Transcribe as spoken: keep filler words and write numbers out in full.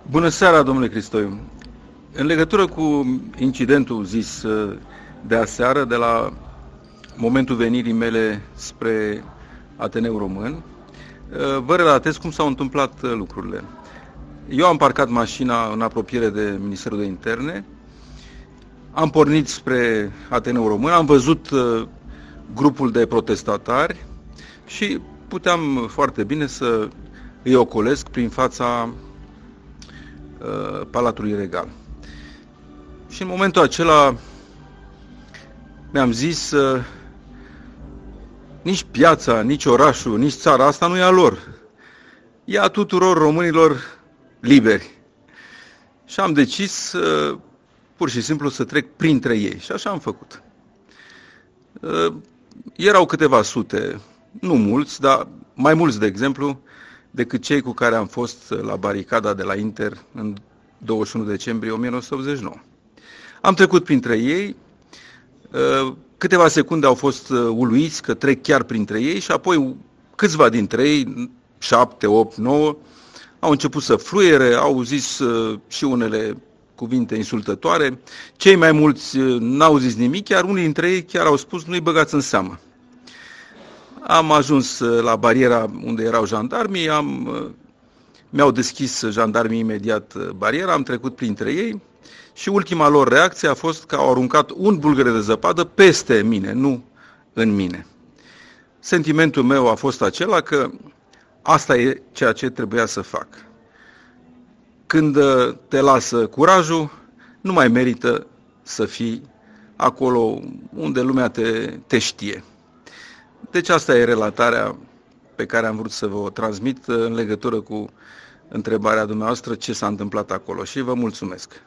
Bună seara, domnule Cristoiu. În legătură cu incidentul zis de aseară, de la momentul venirii mele spre Ateneul Român, vă relatez cum s-au întâmplat lucrurile. Eu am parcat mașina în apropiere de Ministerul de Interne, am pornit spre Ateneul Român, am văzut grupul de protestatari și puteam foarte bine să îi ocolesc prin fața Palatului Regal. Și în momentul acela mi-am zis, nici piața, nici orașul, nici țara asta nu e a lor. E a tuturor românilor liberi. Și am decis pur și simplu să trec printre ei. Și așa am făcut. Erau câteva sute, nu mulți, dar mai mulți, de exemplu, decât cei cu care am fost la baricada de la Inter în douăzeci și unu decembrie o mie nouă sute optzeci și nouă. Am trecut printre ei, câteva secunde au fost uluiți că trec chiar printre ei și apoi câțiva dintre ei, șapte, opt, nouă, au început să fluiere, au zis și unele cuvinte insultătoare. Cei mai mulți n-au zis nimic, iar unii dintre ei chiar au spus nu-i băgați în seamă. Am ajuns la bariera unde erau jandarmii, am, mi-au deschis jandarmii imediat bariera, am trecut printre ei și ultima lor reacție a fost că au aruncat un bulgăre de zăpadă peste mine, nu în mine. Sentimentul meu a fost acela că asta e ceea ce trebuia să fac. Când te lasă curajul, nu mai merită să fii acolo unde lumea te, te știe. Deci asta e relatarea pe care am vrut să vă o transmit în legătură cu întrebarea dumneavoastră ce s-a întâmplat acolo și vă mulțumesc.